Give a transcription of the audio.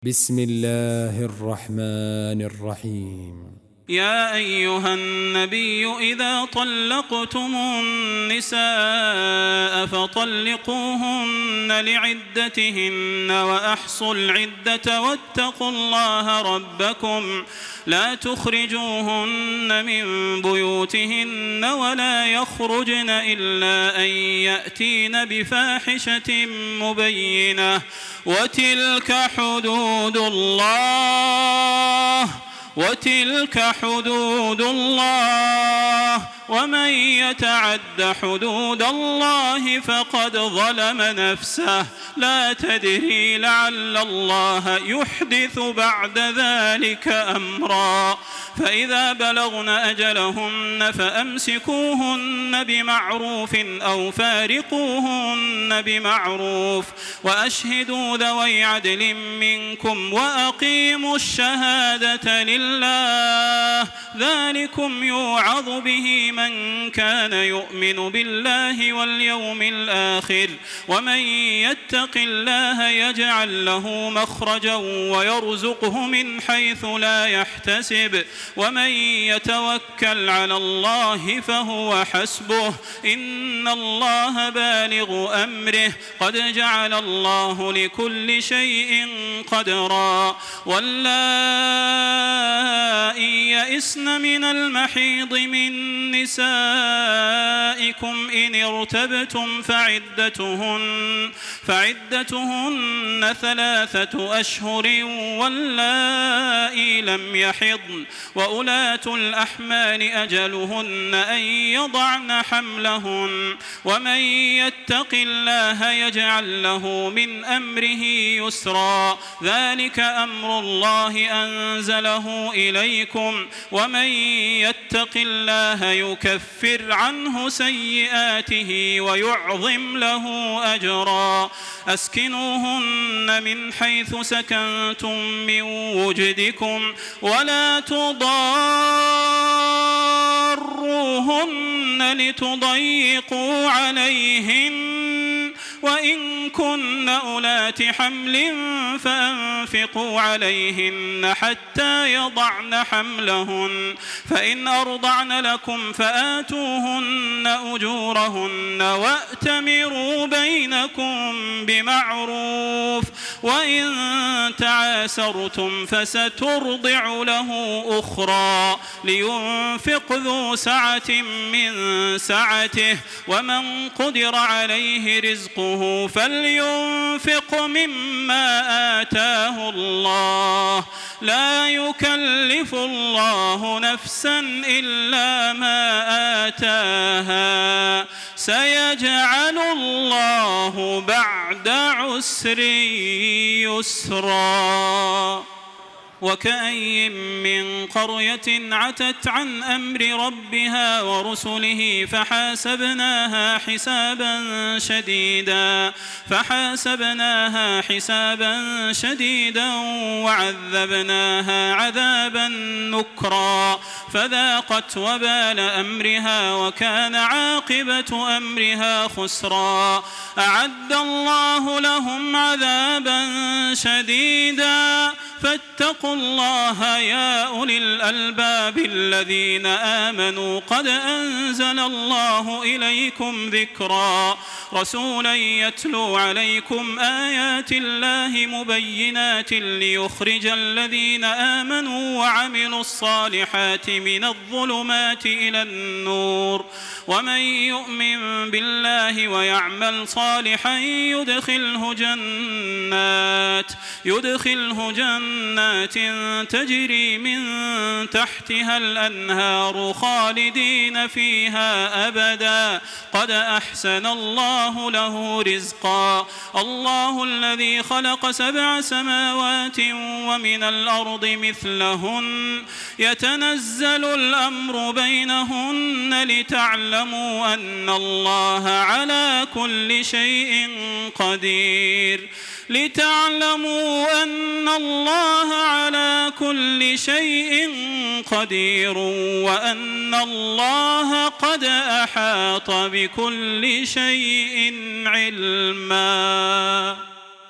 بسم الله الرحمن الرحيم. يا أيها النبي إذا طلقتم النساء فطلقوهن لعدتهن وأحصوا العدة واتقوا الله ربكم لا تخرجوهن من بيوتهن ولا يخرجن إلا أن يأتين بفاحشة مبينة وتلك حدود الله ومن يتعد حدود الله فقد ظلم نفسه لا تدري لعل الله يحدث بعد ذلك أمرا فإذا بلغن أجلهن فأمسكوهن بمعروف أو فارقوهن بمعروف وأشهدوا ذوي عدل منكم وأقيموا الشهادة لله ذلكم يوعظ به من كان يؤمن بالله واليوم الآخر ومن يتق الله يجعل له مخرجا ويرزقه من حيث لا يحتسب ومن يتوكل على الله فهو حسبه إن الله بالغ أمره قد جعل الله لكل شيء قدرا واللائي يئسن من المحيض من نسائكم إن ارتبتم فعدتهن 3 أشهر واللائي لم يحضن وأولاة الأحمال أجلهن أن يضعن حملهن ومن يتق الله يجعل له من أمره يسرا ذلك أمر الله أنزله إليكم ومن يتق الله يكفر عنه سيئاته ويعظم له أجرا أسكنوهن من حيث سكنتم من وجدكم ولا تضاروهن لتضيقوا عليهن وإن كن أولات حمل فأنفقوا عليهن حتى يضعن حملهن فإن أرضعن لكم فآتوهن أجورهن وأتمروا بينكم بمعروف وإن تعاسرتم فسترضع له أخرى لينفق ذو سعة من سعته ومن قدر عليه رزقه فلينفق مما آتاه الله لا يكلف الله نفسا إلا ما آتاها سيجعل الله بعد عسر يسرا وكأي من قرية عتت عن أمر ربها ورسله فحاسبناها حسابا شديدا وعذبناها عذابا نكرا فذاقت وبال أمرها وكان عاقبة أمرها خسرا أعد الله لهم عذابا شديدا فاتقوا الله يا أولي الألباب الذين آمنوا قد أنزل الله إليكم ذكرا رسولا يتلو عليكم آيات الله مبينات ليخرج الذين آمنوا وعملوا الصالحات من الظلمات إلى النور ومن يؤمن بالله ويعمل صالحا يدخله جنات تجري من تحتها الأنهار خالدين فيها أبدا قد أحسن الله له رزقا الله الذي خلق 7 سماوات ومن الأرض مثلهن يتنزل الأمر بينهن لتعلموا أن الله على كل شيء قدير وأن الله قد أحاط بكل شيء علما.